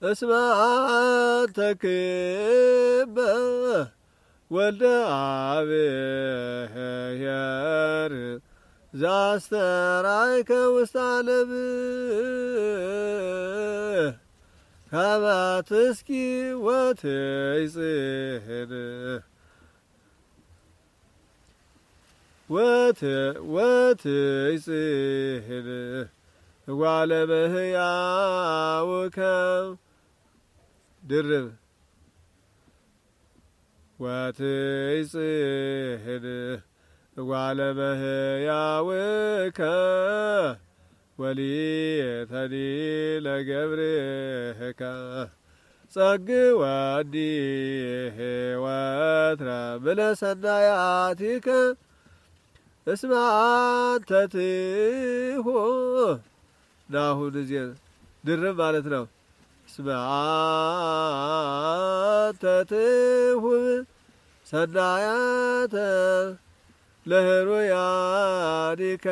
እስመ አንተክበ ወልደ አብሔር ዘአስተርአይከ ውስተ ዓለም ከመ ትስኪ ወትይጽሕን ወትይጽሕን እጓለ እመሕያውከ ድርብ ወትይጽሕን እጓለ እመሕያውከ ወሊተኒ ለገብርከ ጸግወኒ ወትረ ብለሰናያቲከ እስመ አንተ ትሁን ናሁን እዚህ ድርብ ማለት ነው። እስመ አንተ ትሁን ሰናያተ ለህሩያኒከ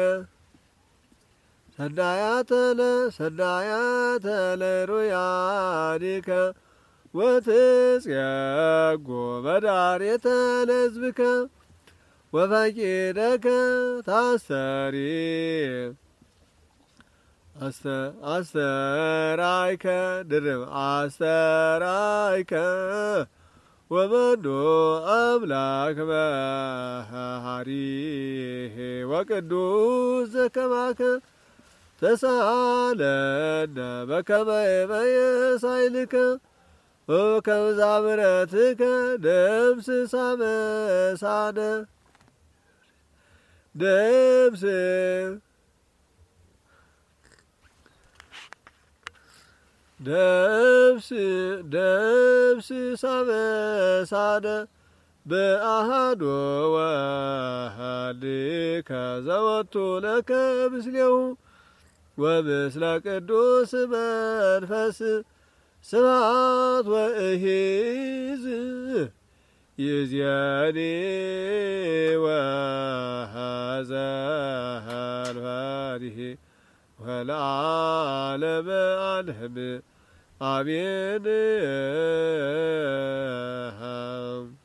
ሰናያተ ለህሩያኒከ ወትጽየጎ መድኃኒተ ለሕዝብከ ወፈቂደከ ታስተሪ አስተራይከ ድርብ አስተራይከ ወመኑ አምላክ መሐሪ ወቅዱስ ዘከማከ ተሳለነ በከመ ይመየሳይልከ ወበከመ ምሕረትከ ደምስስ አበሳነ ደምስስ አበሳነ በአሐዱ ወሐድከ ዘወቱ ለከ ምስሌሁ ወምስለ ቅዱስ መንፈስ ስብሐት ወእሂዝ ይእዜኒ ወዘልፈኒህ ወለዓለመ ዓለም አሜን።